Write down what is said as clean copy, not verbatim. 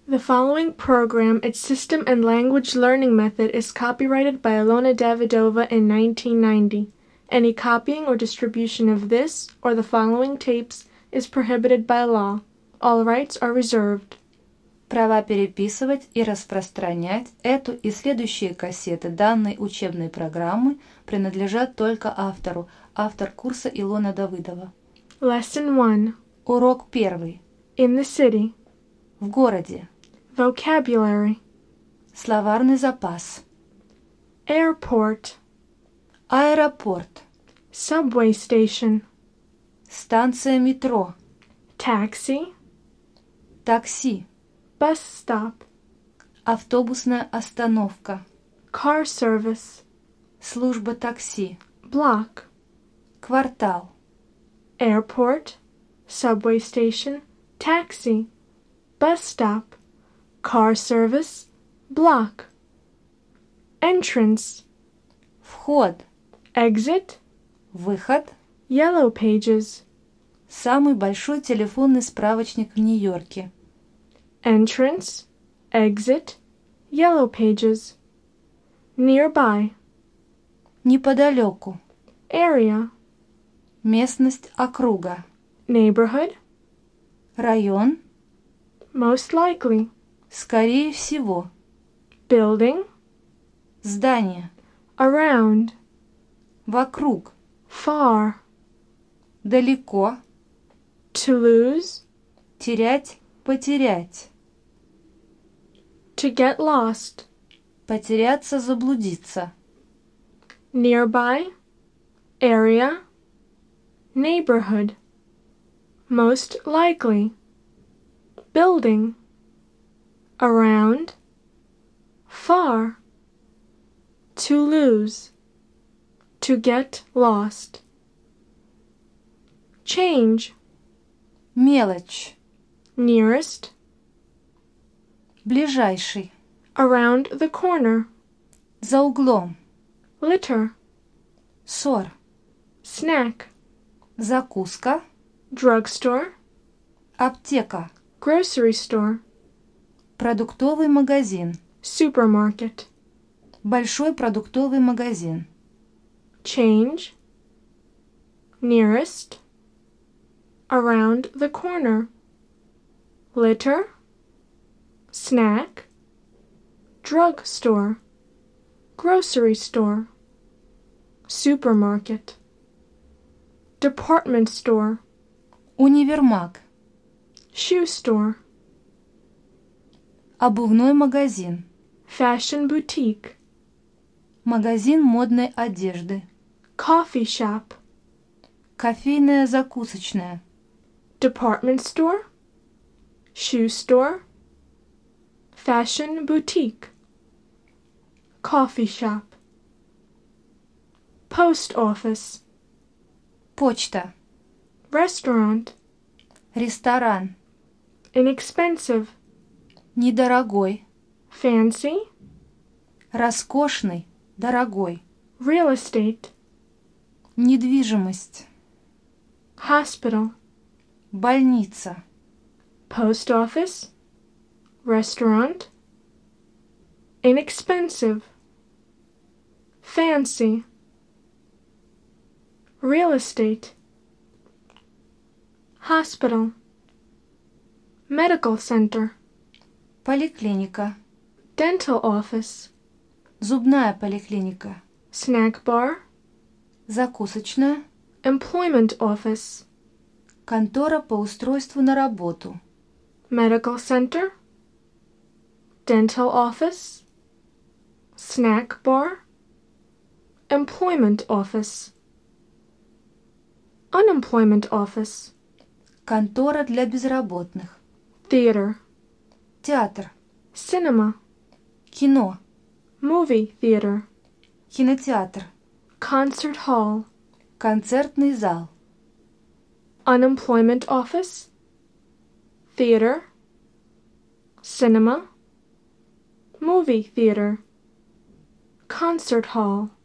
The following program, its system and language learning method, is copyrighted by Alona Davidova in 1990. Any copying or distribution of this or the following tapes is prohibited by law. All rights are reserved. Права переписывать и распространять эту и следующие кассеты данной учебной программы принадлежат только автору. Автор курса Илона Давыдова. Lesson 1. Урок 1. In the city. В городе. Vocabulary. Словарный запас. Airport. Аэропорт. Subway station. Станция метро. Taxi. Такси. Bus stop. Автобусная остановка. Car service. Служба такси. Block. Квартал. Airport. Subway station. Taxi. Bus stop. Car service. Block. Entrance. Вход. Exit. Выход. Yellow pages. Самый большой телефонный справочник в Нью-Йорке. Entrance. Exit. Yellow pages. Nearby. Неподалеку. Area. Местность округа. Neighborhood. Район. Most likely. Скорее всего. Building. Здание. Around. Вокруг. Far. Далеко. To lose. Терять. Потерять. To get lost. Потеряться, заблудиться. Nearby. Area. Neighborhood. Most likely. Building. Around. Far. To lose. To get lost. Change. Мелочь. Nearest. Ближайший. Around the corner. За углом. Litter. Ссор. Snack. Закуска. Drugstore. Аптека. Grocery store. Продуктовый магазин. Supermarket. Большой продуктовый магазин. Change. Nearest. Around the corner. Litter. Snack. Drug store. Grocery store. Supermarket. Department store. Универмаг. Shoe store. Обувной магазин. Fashion boutique. Магазин модной одежды. Coffee shop. Кофейная закусочная. Department store. Shoe store. Fashion boutique. Coffee shop. Post office. Почта. Restaurant. Ресторан. Inexpensive. Недорогой. Fancy. Роскошный. Дорогой. Real estate. Недвижимость. Hospital. Больница. Post office. Restaurant. Inexpensive. Fancy. Real estate. Hospital. Medical center. Поликлиника. Dental office. Зубная поликлиника. Snack bar. Закусочная. Employment office. Контора по устройству на работу. Medical center. Dental office. Snack bar. Employment office. Unemployment office. Контора для безработных. Theater. Театр. Cinema. Кино. Movie theater. Кинотеатр. Concert hall. Концертный зал. Unemployment office. Theater. Cinema. Movie theater. Concert hall.